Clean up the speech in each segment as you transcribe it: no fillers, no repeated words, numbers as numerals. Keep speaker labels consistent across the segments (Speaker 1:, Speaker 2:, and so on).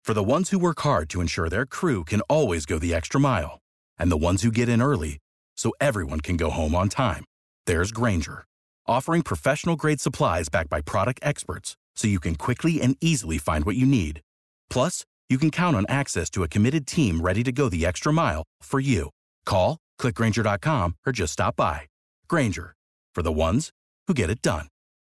Speaker 1: For the ones who work hard to ensure their crew can always go the extra mile, and the ones who get in early so everyone can go home on time, there's Grainger, offering professional-grade supplies backed by product experts so you can quickly and easily find what you need. Plus, you can count on access to a committed team ready to go the extra mile for you. Call, click Grainger.com, or just stop by. Grainger, for the ones who get it done.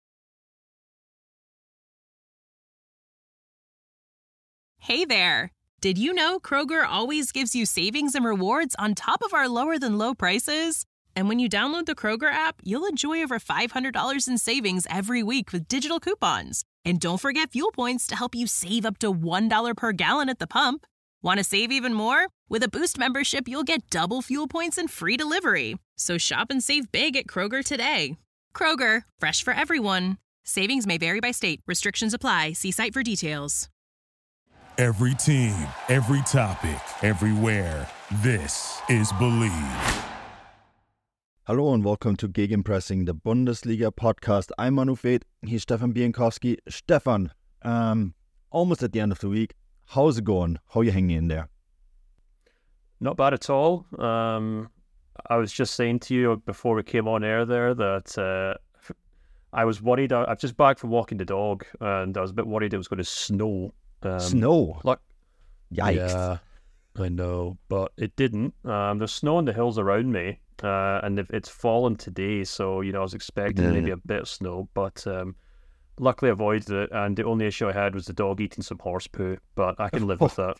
Speaker 2: Hey there! Did you know Kroger always gives you savings and rewards on top of our lower-than-low prices? And when you download the Kroger app, you'll enjoy over $500 in savings every week with digital coupons. And don't forget Fuel Points to help you save up to $1 per gallon at the pump. Want to save even more? With a Boost membership, you'll get double Fuel Points and free delivery. So shop and save big at Kroger today. Kroger, fresh for everyone. Savings may vary by state. Restrictions apply. See site for details.
Speaker 3: Every team, every topic, everywhere. This is Believe.
Speaker 4: Hallo und welcome to Gegenpressing, the Bundesliga podcast. I'm Manu Feth. He's Stefan Bienkowski. Stefan, almost at the end of the week. How's it going? How are you hanging in there?
Speaker 5: Not bad at all. I was just saying to you before we came on air there that I was worried. I've just back from walking the dog, and I was a bit worried it was going to snow.
Speaker 4: Snow?
Speaker 5: Like,
Speaker 4: yikes.
Speaker 5: Yeah, I know, but it didn't. There's snow on the hills around me, and it's fallen today, so, I was expecting maybe a bit of snow, but luckily I avoided it, and the only issue I had was the dog eating some horse poo, but I can live with that.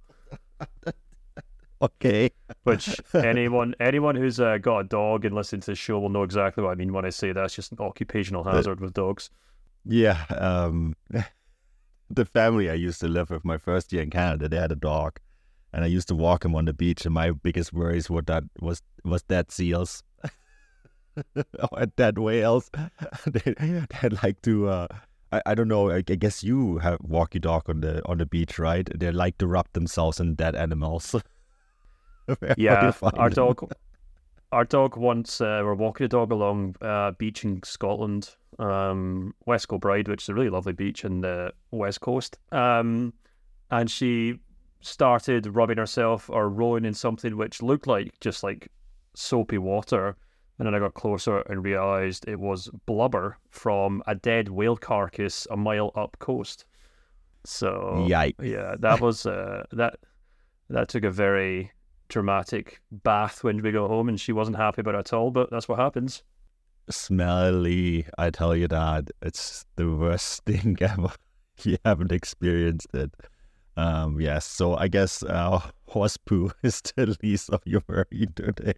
Speaker 4: Okay.
Speaker 5: Which anyone who's got a dog and listening to the show will know exactly what I mean when I say that's just an occupational hazard with dogs.
Speaker 4: Yeah, the family I used to live with my first year in Canada, they had a dog, and I used to walk him on the beach, and my biggest worries was dead seals or dead whales. They'd like to I don't know, I guess you walk your dog on the beach, right? They like to wrap themselves in dead animals.
Speaker 5: Yeah, our dog once, we're walking a dog along a beach in Scotland, West Kilbride, which is a really lovely beach in the west coast, and she started rubbing herself or rolling in something which looked like just like soapy water, and then I got closer and realised it was blubber from a dead whale carcass a mile up coast. So
Speaker 4: yikes.
Speaker 5: Yeah, that was that took a very dramatic bath when we got home, and she wasn't happy about it at all, but that's what happens.
Speaker 4: Smelly, I tell you that. It's the worst thing ever. You haven't experienced it. Yes, so I guess horse poo is the least of your worry today.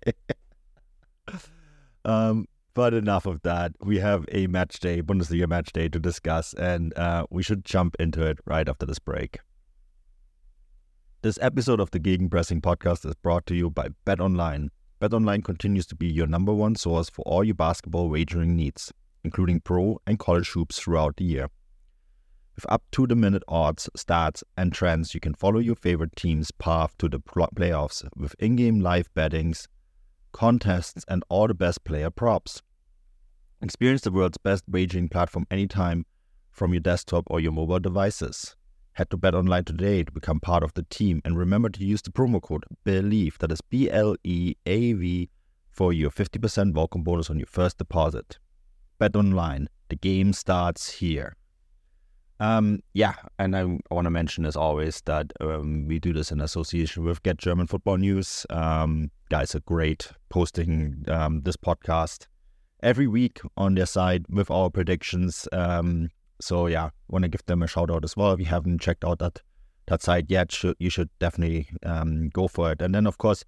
Speaker 4: But enough of that. We have a match day, Bundesliga match day to discuss, and we should jump into it right after this break. This episode of the Gegenpressing podcast is brought to you by BetOnline. BetOnline continues to be your number one source for all your basketball wagering needs, including pro and college hoops throughout the year. With up-to-the-minute odds, stats, and trends, you can follow your favorite team's path to the playoffs with in-game live bettings, contests, and all the best player props. Experience the world's best wagering platform anytime from your desktop or your mobile devices. Head to BetOnline today to become part of the team, and remember to use the promo code BELIEVE, that is BLEAV, for your 50% welcome bonus on your first deposit. BetOnline, the game starts here. And I want to mention as always that we do this in association with Get German Football News. Guys are great, posting this podcast every week on their site with our predictions. So yeah, want to give them a shout out as well. If you haven't checked out that site yet, you should definitely go for it. And then of course,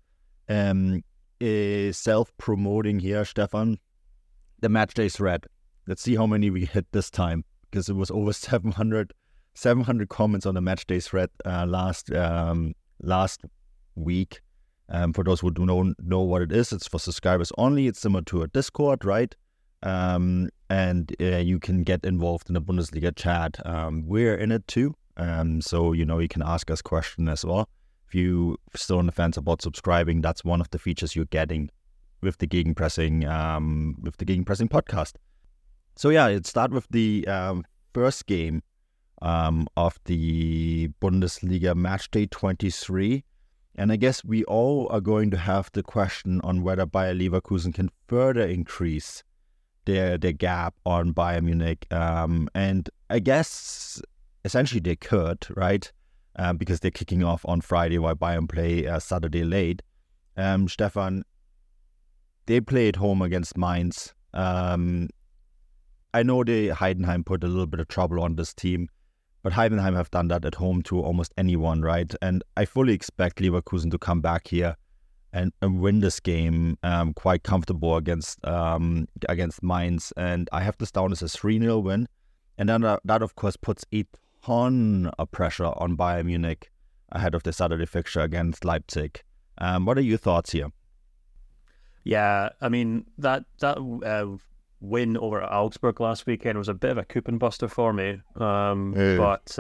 Speaker 4: self-promoting here, Stefan, the matchday thread. Let's see how many we hit this time, because it was over 700 comments on the matchday thread last week. For those who don't know what it is, it's for subscribers only. It's similar to a Discord, right? And you can get involved in the Bundesliga chat. We're in it too, so you can ask us questions as well. If you still on the fence about subscribing, that's one of the features you're getting with the Gegenpressing podcast. So yeah, it started with the first game of the Bundesliga match day 23. And I guess we all are going to have the question on whether Bayer Leverkusen can further increase their gap on Bayern Munich. And I guess essentially they could, right? Because they're kicking off on Friday while Bayern play Saturday late. Stefan, they play at home against Mainz. I know Heidenheim put a little bit of trouble on this team, but Heidenheim have done that at home to almost anyone, right? And I fully expect Leverkusen to come back here and win this game quite comfortable against Mainz. And I have this down as a 3-0 win. And then that, of course, puts a ton of pressure on Bayern Munich ahead of the Saturday fixture against Leipzig. What are your thoughts here?
Speaker 5: Yeah, I mean, that win over Augsburg last weekend was a bit of a coupon buster for me. But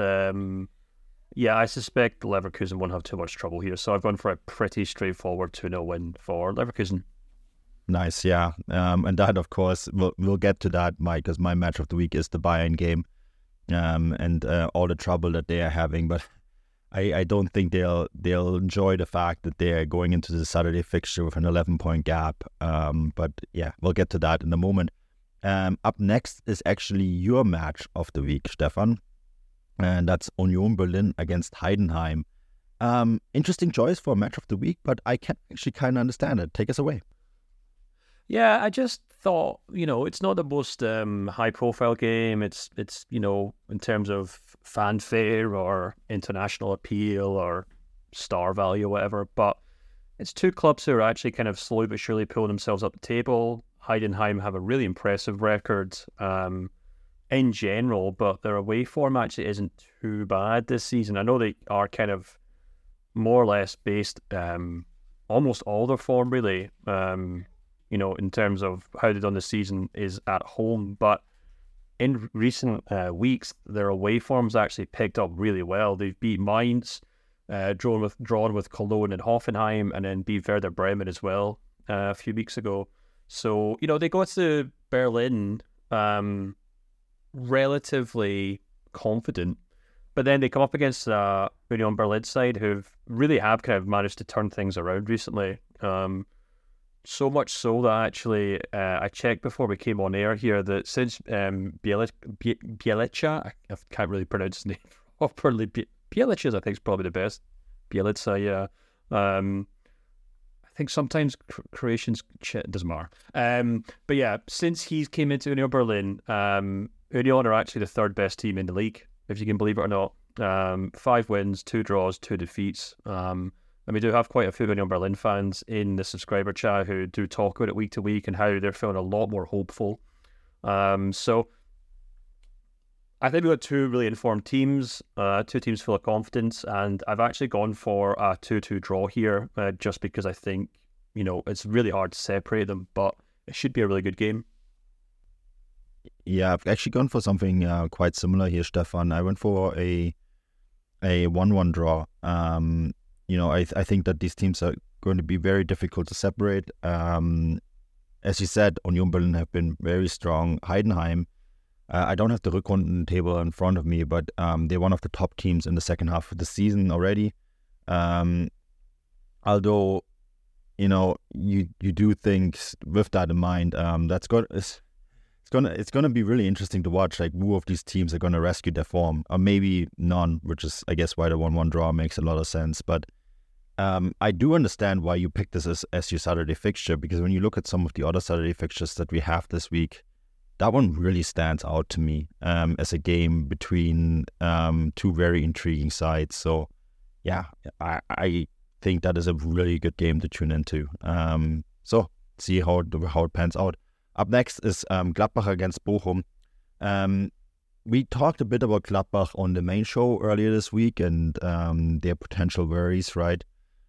Speaker 5: I suspect Leverkusen won't have too much trouble here. So I've gone for a pretty straightforward 2-0 win for Leverkusen.
Speaker 4: Nice, yeah. And that, of course, we'll get to that, Mike, because my match of the week is the Bayern game and all the trouble that they are having. But I don't think they'll enjoy the fact that they're going into the Saturday fixture with an 11-point gap. But yeah, we'll get to that in a moment. Up next is actually your match of the week, Stefan. And that's Union Berlin against Heidenheim. Interesting choice for a match of the week, but I can actually kind of understand it. Take us away.
Speaker 5: Yeah, I just thought, it's not the most high-profile game. It's in terms of fanfare or international appeal or star value or whatever, but it's two clubs who are actually kind of slowly but surely pulling themselves up the table. Heidenheim have a really impressive record in general, but their away form actually isn't too bad this season. I know they are kind of more or less based almost all their form really, in terms of how they've done this season is at home. But in recent weeks, their away form's actually picked up really well. They've beat Mainz, drawn with Cologne and Hoffenheim, and then beat Werder Bremen as well a few weeks ago. So, they go to Berlin relatively confident, but then they come up against Union Berlin side who really have kind of managed to turn things around recently. So much so that actually I checked before we came on air here that since Bielica, I can't really pronounce his name properly. Bielica, I think, is probably the best. Bielica, yeah. I think sometimes Croatians doesn't matter. But yeah, since he's came into Union Berlin, Union are actually the third best team in the league, if you can believe it or not. 5 wins, 2 draws, 2 defeats. And we do have quite a few Union Berlin fans in the subscriber chat who do talk about it week to week and how they're feeling a lot more hopeful. So I think we've got 2 really informed teams, 2 teams full of confidence, and I've actually gone for a 2-2 draw here just because I think, it's really hard to separate them, but it should be a really good game.
Speaker 4: Yeah, I've actually gone for something quite similar here, Stefan. I went for a 1-1 draw. I think that these teams are going to be very difficult to separate. As you said, Union Berlin have been very strong. Heidenheim, I don't have the Rückrunden table in front of me, but they're one of the top teams in the second half of the season already. Although, you do think with that in mind, it's gonna be really interesting to watch. Like, who of these teams are gonna rescue their form, or maybe none, which is, I guess, why the 1-1 draw makes a lot of sense. But I do understand why you picked this as your Saturday fixture, because when you look at some of the other Saturday fixtures that we have this week, that one really stands out to me as a game between 2 very intriguing sides. So, yeah, I think that is a really good game to tune into. So, see how it pans out. Up next is Gladbach against Bochum. We talked a bit about Gladbach on the main show earlier this week and their potential worries, right?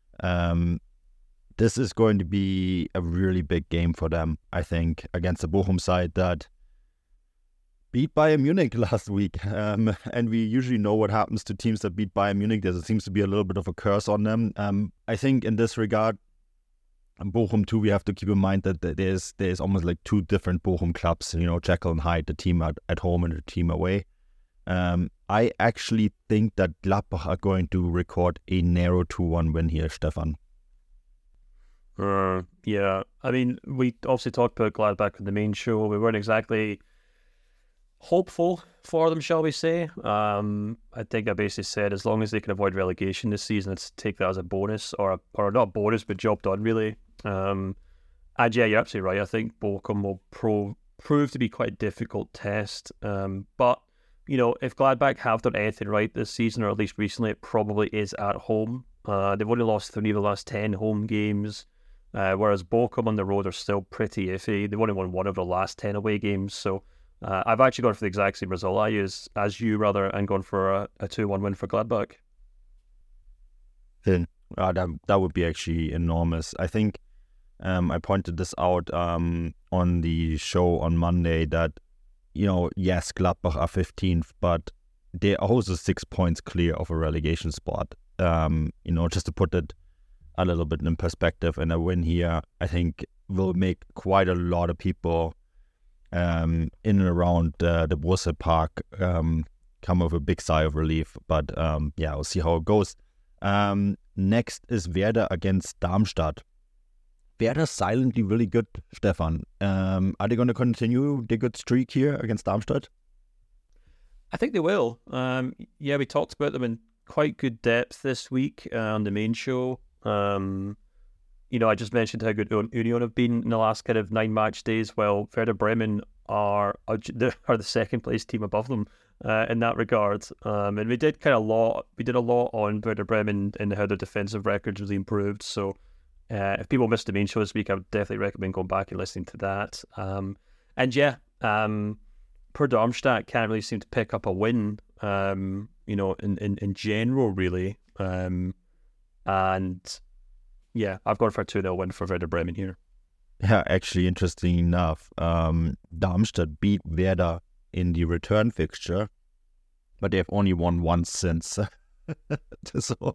Speaker 4: This is going to be a really big game for them, I think, against the Bochum side that beat Bayern Munich last week. And we usually know what happens to teams that beat Bayern Munich. There seems to be a little bit of a curse on them. I think in this regard, Bochum too, we have to keep in mind that there's almost like 2 different Bochum clubs, Jekyll and Hyde, the team at home and the team away. I actually think that Gladbach are going to record a narrow 2-1 win here, Stefan.
Speaker 5: Yeah, I mean, we obviously talked about Gladbach in the main show. We weren't exactly hopeful for them, shall we say. I think I basically said as long as they can avoid relegation this season, let's take that as a bonus, or not a bonus, but job done, really. And yeah, you're absolutely right. I think Bochum will prove to be quite a difficult test. But, if Gladbach have done anything right this season, or at least recently, it probably is at home. They've only lost 3 of the last 10 home games, whereas Bochum on the road are still pretty iffy. They've only won 1 of the last 10 away games, so I've actually gone for the exact same result as you, and gone for a 2-1 win for Gladbach.
Speaker 4: That would be actually enormous. I think I pointed this out on the show on Monday that, yes, Gladbach are 15th, but they're also 6 points clear of a relegation spot. Just to put it a little bit in perspective, and a win here, I think, will make quite a lot of people in and around the Borussia Park come with a big sigh of relief. But we'll see how it goes. Next is Werder against Darmstadt. Werder silently really good, Stefan. Are they going to continue the good streak here against Darmstadt?
Speaker 5: I think they will. We talked about them in quite good depth this week on the main show. I just mentioned how good Union have been in the last kind of 9 match days. Well, Werder Bremen are the second place team above them in that regard. And we did a lot on Werder Bremen and how their defensive records really improved. So if people missed the main show this week, I would definitely recommend going back and listening to that. Per Darmstadt can't really seem to pick up a win, in general, really. I've gone for a 2-0 win for Werder Bremen here.
Speaker 4: Yeah, actually, interesting enough, Darmstadt beat Werder in the return fixture, but they've only won once since. So,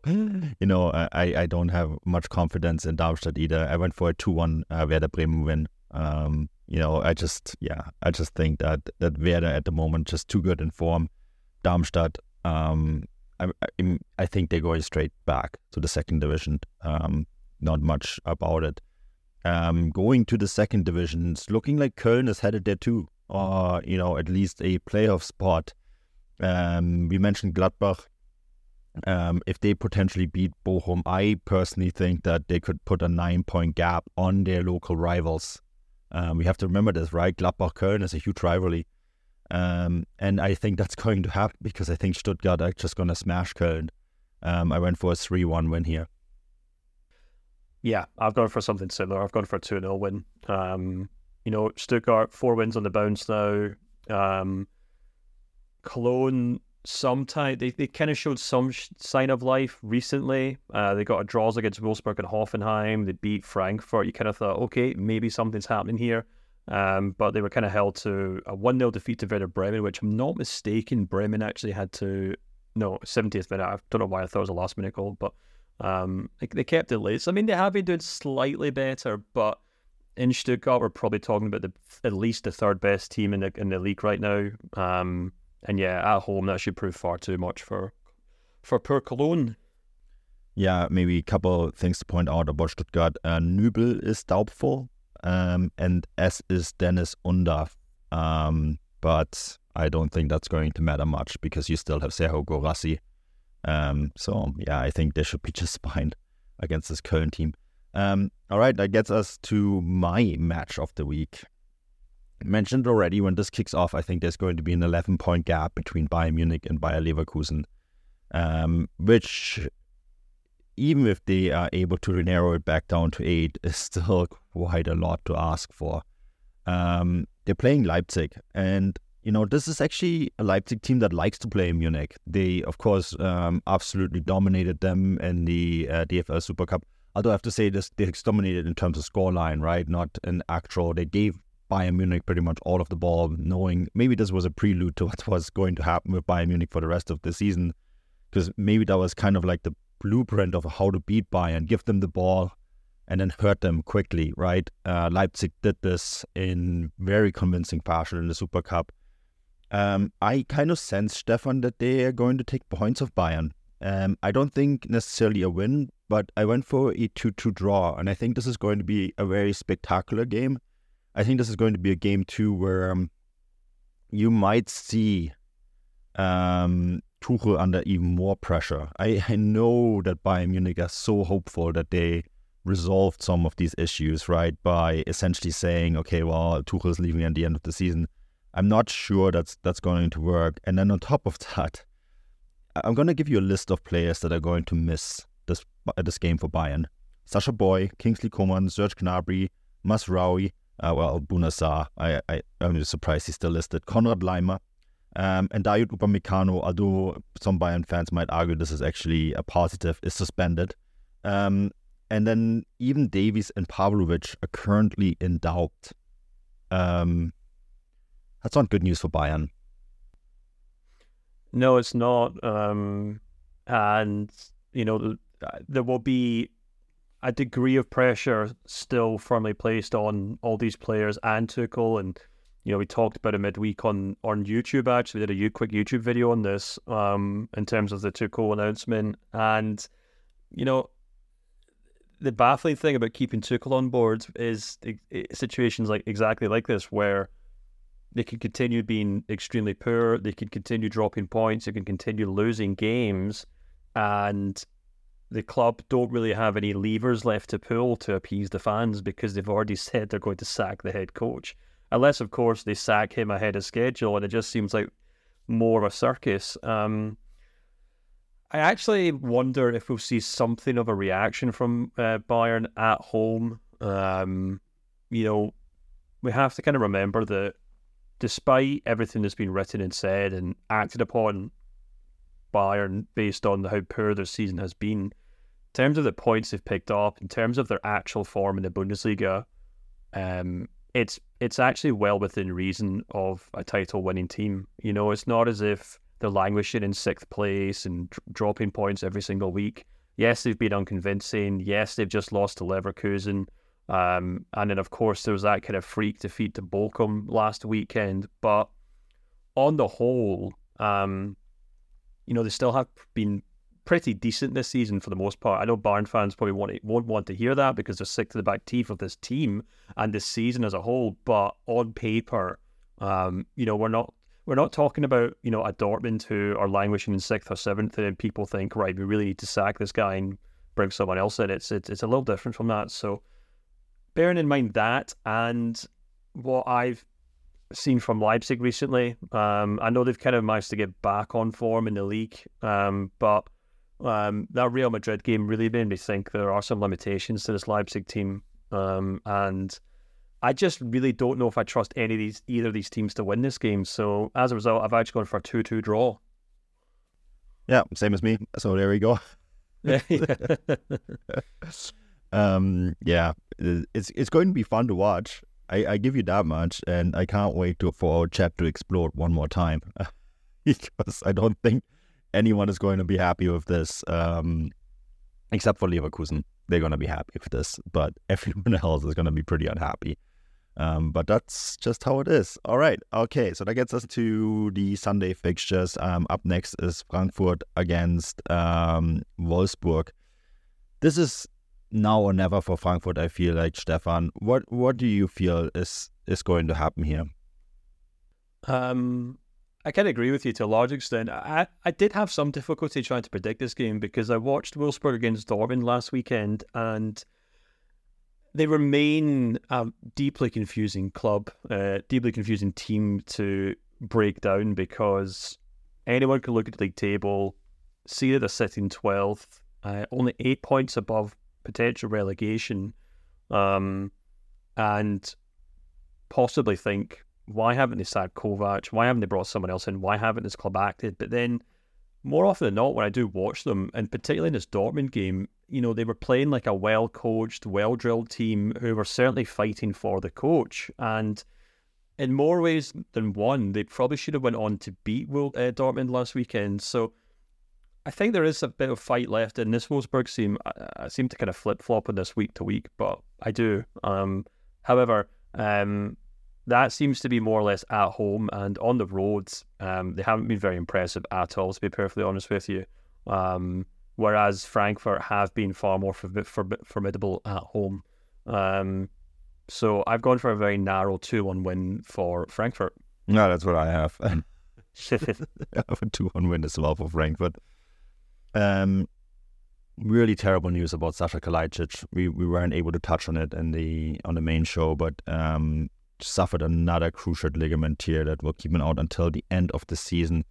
Speaker 4: I don't have much confidence in Darmstadt either. I went for a 2-1 Werder Bremen win. I just think that Werder at the moment just too good in form. Darmstadt, I think they're going straight back to the second division. Not much about it. Going to the second division, it's looking like Köln is headed there too, or at least a playoff spot. We mentioned Gladbach. If they potentially beat Bochum, I personally think that they could put a 9-point gap on their local rivals. We have to remember this, right? Gladbach-Köln is a huge rivalry. And I think that's going to happen because I think Stuttgart are just going to smash Köln. I went for a 3-1 win here.
Speaker 5: Yeah, I've gone for something similar. I've gone for a 2-0 win. Stuttgart, 4 wins on the bounce now. Cologne, sometime they kind of showed some sign of life recently. They got a draws against Wolfsburg and Hoffenheim. They beat Frankfurt. You kind of thought, okay, maybe something's happening here. But they were kind of held to a 1-0 defeat to Werder Bremen, which I'm not mistaken, Bremen actually had to... No, 70th minute. I don't know why I thought it was a last minute goal, but they kept it late. So, I mean, they have been doing slightly better, but in Stuttgart, we're probably talking about at least the third best team in the league right now. And yeah, at home, that should prove far too much for poor Cologne.
Speaker 4: Yeah, maybe a couple of things to point out about Stuttgart. Nübel is doubtful, and as is Dennis Undav. But I don't think that's going to matter much because you still have Serhou Guirassy. So, yeah, I think they should be just fine against this Köln team. All right, that gets us to my match of the week. Mentioned already, when this kicks off, I think there's going to be an 11-point gap between Bayern Munich and Bayer Leverkusen, which, even if they are able to narrow it back down to 8, is still quite a lot to ask for. They're playing Leipzig, and this is actually a Leipzig team that likes to play in Munich. They, of course, absolutely dominated them in the DFL Super Cup. Although I have to say this, they dominated in terms of scoreline, right? Not in actual. They gave Bayern Munich pretty much all of the ball, knowing maybe this was a prelude to what was going to happen with Bayern Munich for the rest of the season. Because maybe that was kind of like the blueprint of how to beat Bayern, give them the ball and then hurt them quickly, right? Leipzig did this in very convincing fashion in the Super Cup. I kind of sense, Stefan, that they are going to take points of Bayern. I don't think necessarily a win, but I went for a 2-2 draw, and I think this is going to be a very spectacular game. I think this is going to be a game, too, where you might see Tuchel under even more pressure. I know that Bayern Munich are so hopeful that they resolved some of these issues, right, by essentially saying, okay, well, Tuchel is leaving at the end of the season. I'm not sure that's going to work. And then on top of that, I'm going to give you a list of players that are going to miss this game for Bayern. Sacha Boey, Kingsley Coman, Serge Gnabry, Mazraoui, Bouna Sarr. I'm just surprised he's still listed. Konrad Laimer, and Dayot Upamecano, although some Bayern fans might argue this is actually a positive, is suspended. And then even Davies and Pavlovic are currently in doubt. That's not good news for Bayern.
Speaker 5: No, it's not. And, there will be a degree of pressure still firmly placed on all these players and Tuchel. And, we talked about it midweek on YouTube, actually. We did a quick YouTube video on this in terms of the Tuchel announcement. And, the baffling thing about keeping Tuchel on board is situations exactly like this, where they can continue being extremely poor, they can continue dropping points, they can continue losing games, and the club don't really have any levers left to pull to appease the fans because they've already said they're going to sack the head coach. Unless, of course, they sack him ahead of schedule, and it just seems like more of a circus. I actually wonder if we'll see something of a reaction from Bayern at home. We have to kind of remember that despite everything that's been written and said and acted upon Bayern based on how poor their season has been, in terms of the points they've picked up, in terms of their actual form in the Bundesliga, it's actually well within reason of a title-winning team. It's not as if they're languishing in sixth place and dropping points every single week. Yes, they've been unconvincing. Yes, they've just lost to Leverkusen. And then, of course, there was that kind of freak defeat to Bochum last weekend. But on the whole, they still have been pretty decent this season for the most part. I know Bayern fans probably won't want to hear that because they're sick to the back teeth of this team and this season as a whole. But on paper, we're not talking about, a Dortmund who are languishing in 6th or 7th and people think, right, we really need to sack this guy and bring someone else in. It's a little different from that. So bearing in mind that and what I've seen from Leipzig recently, I know they've kind of managed to get back on form in the league, but that Real Madrid game really made me think there are some limitations to this Leipzig team. And I just really don't know if I trust either of these teams to win this game. So as a result, I've actually gone for a 2-2 draw.
Speaker 4: Yeah, same as me. So there we go. It's going to be fun to watch. I give you that much, and I can't wait for our chat to explode one more time because I don't think anyone is going to be happy with this, except for Leverkusen. They're going to be happy with this, but everyone else is going to be pretty unhappy. But that's just how it is. All right. Okay. So that gets us to the Sunday fixtures. Up next is Frankfurt against Wolfsburg. This is now or never for Frankfurt, I feel like. Stefan, what do you feel is going to happen here?
Speaker 5: I can agree with you to a large extent. I did have some difficulty trying to predict this game because I watched Wolfsburg against Dortmund last weekend and they remain a deeply confusing club, deeply confusing team to break down because anyone can look at the league table, see that they're sitting 12th, only 8 points above potential relegation, and possibly think, why haven't they sacked Kovac? Why haven't they brought someone else in? Why haven't this club acted? But then, more often than not, when I do watch them, and particularly in this Dortmund game, they were playing like a well-coached, well-drilled team who were certainly fighting for the coach. And in more ways than one, they probably should have went on to beat Dortmund last weekend. So I think there is a bit of fight left in this Wolfsburg team. I seem to kind of flip-flop on this week to week, but I do. However, that seems to be more or less at home, and on the roads, they haven't been very impressive at all, to be perfectly honest with you. Whereas Frankfurt have been far more formidable at home. So I've gone for a very narrow 2-1 win for Frankfurt.
Speaker 4: No, that's what I have. I have a 2-1 win as well for Frankfurt. Really terrible news about Sasha Kalajdzic. We weren't able to touch on it on the main show, but suffered another cruciate ligament tear that will keep him out until the end of the season.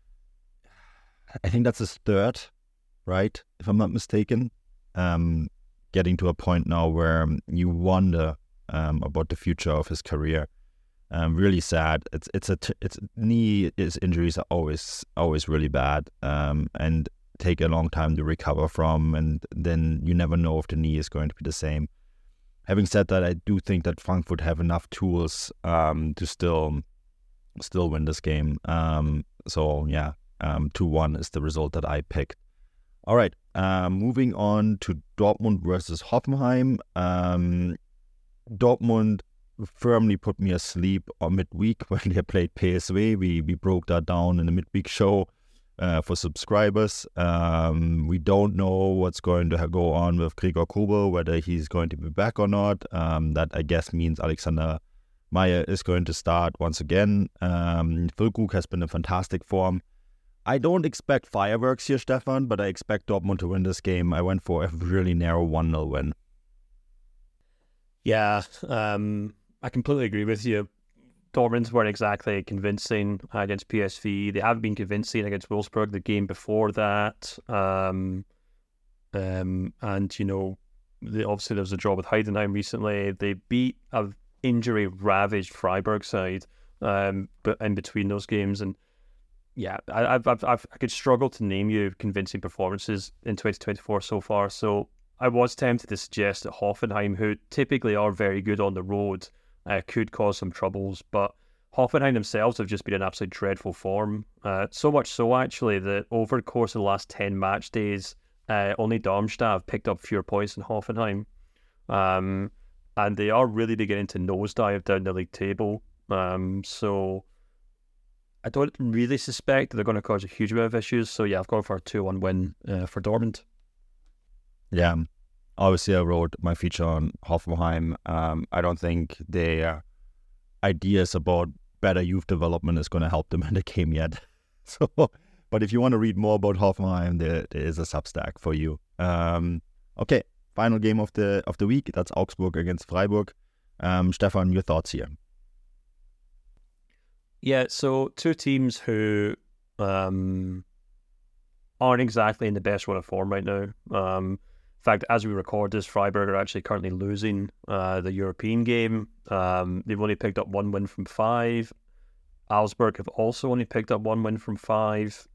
Speaker 4: I think that's his third, right? If I'm not mistaken. Getting to a point now where you wonder about the future of his career. Really sad. It's knee injuries are always really bad, and take a long time to recover from, and then you never know if the knee is going to be the same. Having said that, I do think that Frankfurt have enough tools to still win this game. So yeah, 2-1 is the result that I picked. All right, moving on to Dortmund versus Hoffenheim. Dortmund firmly put me asleep on midweek when they played PSV. We broke that down in the midweek show for subscribers. We don't know what's going to go on with Gregor Kobel, whether he's going to be back or not. That I guess means Alexander Meyer is going to start once again. Füllkrug has been in fantastic form. I don't expect fireworks here, Stefan, but I expect Dortmund to win this game. I went for a really narrow 1-0 win.
Speaker 5: Yeah, I completely agree with you. Dortmund weren't exactly convincing against PSV. They haven't been convincing against Wolfsburg the game before that. And, obviously there was a draw with Heidenheim recently. They beat an injury-ravaged Freiburg side but in between those games. And yeah, I could struggle to name you convincing performances in 2024 so far. So I was tempted to suggest that Hoffenheim, who typically are very good on the road, could cause some troubles. But Hoffenheim themselves have just been in absolutely dreadful form. So much so, actually, that over the course of the last 10 match days, only Darmstadt have picked up fewer points than Hoffenheim. And they are really beginning to nosedive down the league table. So I don't really suspect that they're going to cause a huge amount of issues. So yeah, I've gone for a 2-1 win for Dortmund.
Speaker 4: Yeah, obviously I wrote my feature on Hoffenheim. I don't think their ideas about better youth development is going to help them in the game yet. So, but if you want to read more about Hoffenheim, there is a Substack for you. Okay, final game of the week. That's Augsburg against Freiburg. Stefan, your thoughts here?
Speaker 5: Yeah, so two teams who aren't exactly in the best run of form right now. In fact, as we record this, Freiburg are actually currently losing the European game. They've only picked up 1 win from 5. Augsburg have also only picked up 1 win from 5.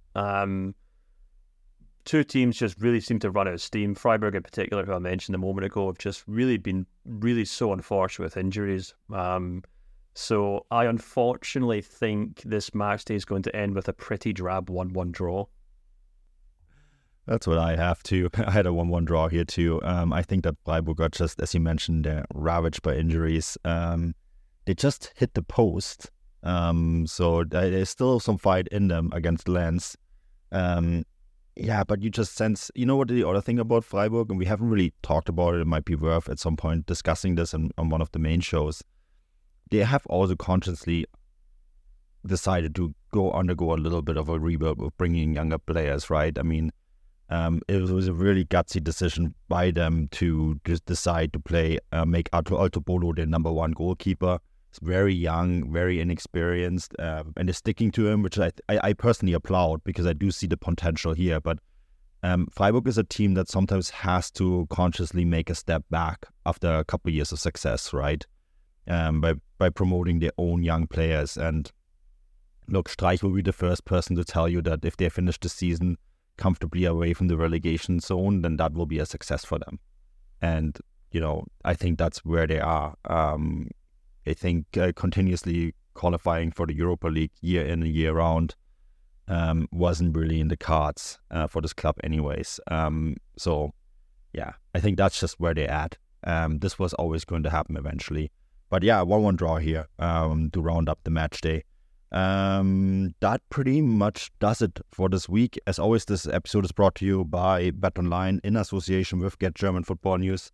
Speaker 5: Two teams just really seem to run out of steam. Freiburg in particular, who I mentioned a moment ago, have just really been so unfortunate with injuries. So I unfortunately think this match day is going to end with a pretty drab 1-1 draw.
Speaker 4: That's what I have too. I had a 1-1 draw here too. I think that Freiburg got just, as you mentioned, they're ravaged by injuries. They just hit the post. So there's still some fight in them against Lens. Yeah, but you just sense, you know what the other thing about Freiburg, and we haven't really talked about it, it might be worth at some point discussing this on one of the main shows. They have also consciously decided to undergo a little bit of a rebuild with bringing younger players, right? I mean, it was a really gutsy decision by them to just decide to make Alto Bolo their number 1 goalkeeper. He's very young, very inexperienced, and they're sticking to him, which I personally applaud because I do see the potential here. But Freiburg is a team that sometimes has to consciously make a step back after a couple of years of success, right? By promoting their own young players. And look, Streich will be the first person to tell you that if they finish the season comfortably away from the relegation zone, then that will be a success for them. And, I think that's where they are. I think continuously qualifying for the Europa League year in and year round wasn't really in the cards for this club anyways. So, yeah, I think that's just where they're at. This was always going to happen eventually. But yeah, 1-1 draw here to round up the match day. That pretty much does it for this week. As always, this episode is brought to you by BetOnline in association with Get German Football News.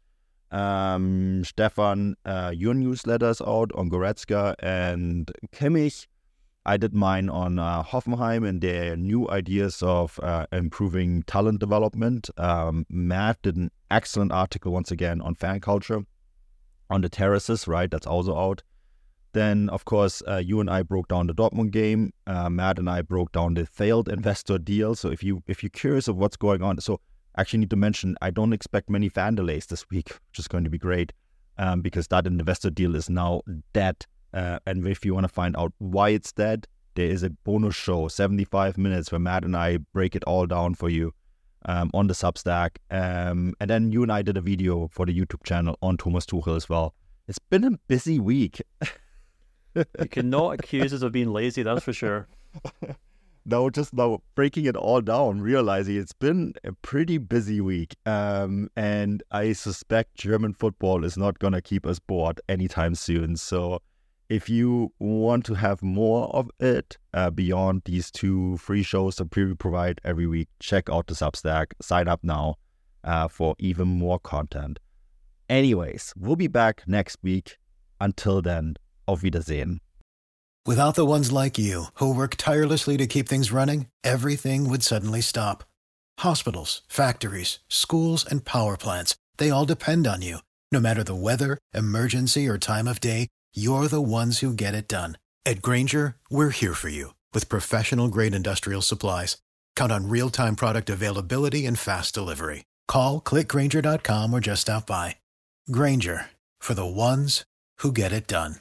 Speaker 4: Stefan, your newsletter is out on Goretzka and Kimmich. I did mine on Hoffenheim and their new ideas of improving talent development. Matt did an excellent article once again on fan culture, on the terraces, right? That's also out. Then, of course, you and I broke down the Dortmund game. Matt and I broke down the failed investor deal. So if you're curious of what's going on, so I actually need to mention I don't expect many fan delays this week, which is going to be great because that investor deal is now dead. And if you want to find out why it's dead, there is a bonus show, 75 minutes, where Matt and I break it all down for you on the Substack. And then you and I did a video for the YouTube channel on Thomas Tuchel as well. It's been a busy week.
Speaker 5: You cannot accuse us of being lazy, that's for sure.
Speaker 4: No, just now breaking it all down, realizing it's been a pretty busy week. And I suspect German football is not going to keep us bored anytime soon. So if you want to have more of it beyond these 2 free shows that we provide every week, check out the Substack. Sign up now for even more content. Anyways, we'll be back next week. Until then, auf Wiedersehen.
Speaker 6: Without the ones like you, who work tirelessly to keep things running, everything would suddenly stop. Hospitals, factories, schools, and power plants, they all depend on you. No matter the weather, emergency, or time of day, you're the ones who get it done. At Grainger, we're here for you with professional-grade industrial supplies. Count on real-time product availability and fast delivery. Call, click Grainger.com, or just stop by. Grainger, for the ones who get it done.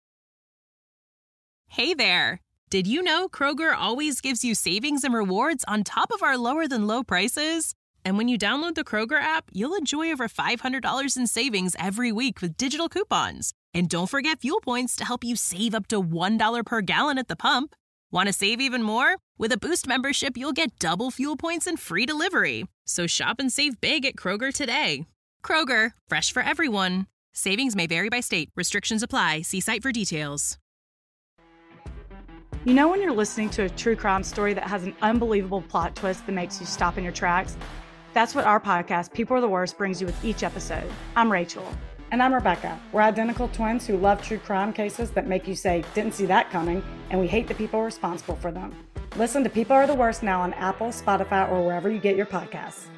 Speaker 2: Hey there! Did you know Kroger always gives you savings and rewards on top of our lower-than-low prices? And when you download the Kroger app, you'll enjoy over $500 in savings every week with digital coupons. And don't forget fuel points to help you save up to $1 per gallon at the pump. Want to save even more? With a Boost membership, you'll get double fuel points and free delivery. So shop and save big at Kroger today. Kroger, fresh for everyone. Savings may vary by state. Restrictions apply. See site for details.
Speaker 7: You know when you're listening to a true crime story that has an unbelievable plot twist that makes you stop in your tracks? That's what our podcast, People Are the Worst, brings you with each episode. I'm Rachel.
Speaker 8: And I'm Rebecca. We're identical twins who love true crime cases that make you say, didn't see that coming, and we hate the people responsible for them. Listen to People Are the Worst now on Apple, Spotify, or wherever you get your podcasts.